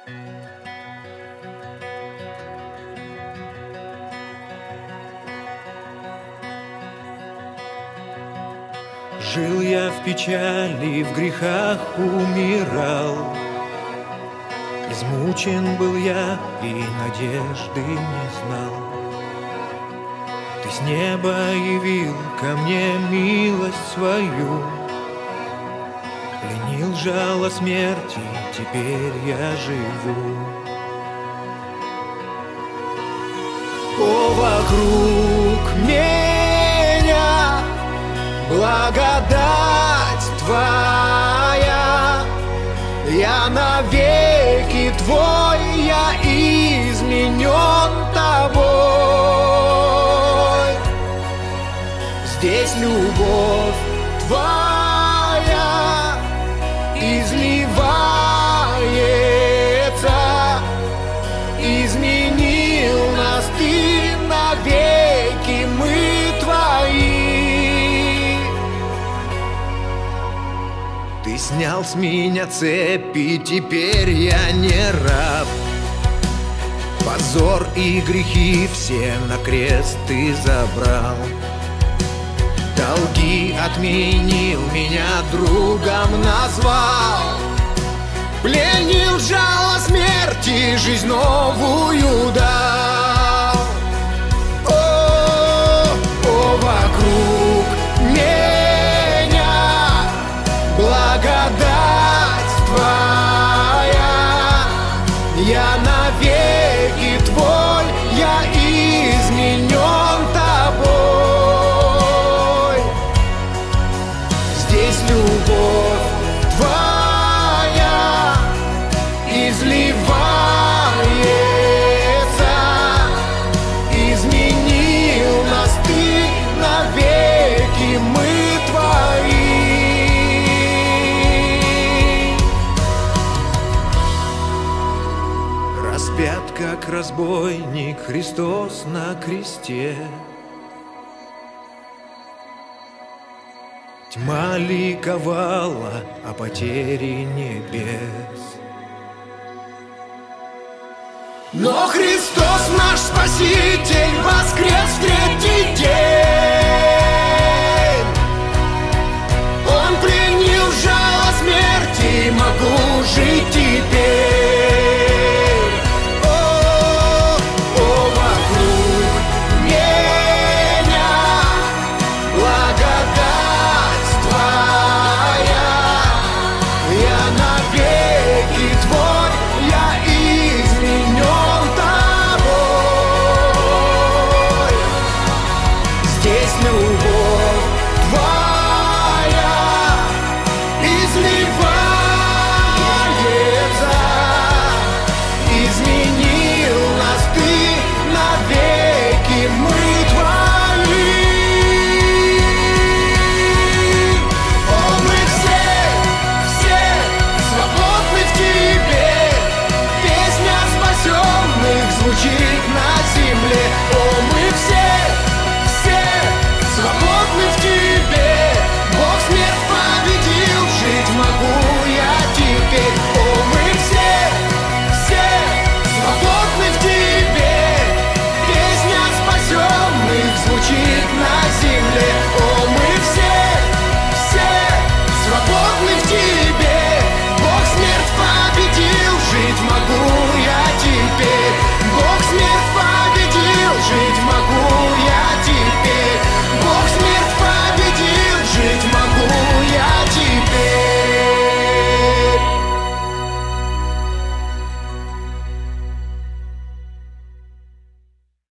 Жил я в печали, в грехах умирал. Измучен был я и надежды не знал. Ты с неба явил ко мне милость свою. Пленил жало смерти, теперь я живу. О, вокруг меня благодать Твоя, я навеки Твой, я изменен Тобой. Здесь любовь Твоя изливается, изменил нас Ты навеки, мы Твои. Ты снял с меня цепи, теперь я не раб. Позор и грехи все на крест Ты забрал. Долги отменил, меня другом назвал. Пленил жало смерти, жизнь новую дал. О, вокруг меня благодать Твоя, я навеки Твой, я изменен Тобой. Здесь любовь Твоя изливается, изменил нас Ты навеки, мы Твои. Распят как разбойник Христос на кресте. Тьма ликовала о потере небес. Но Христос наш Спаситель воскрес в третий день.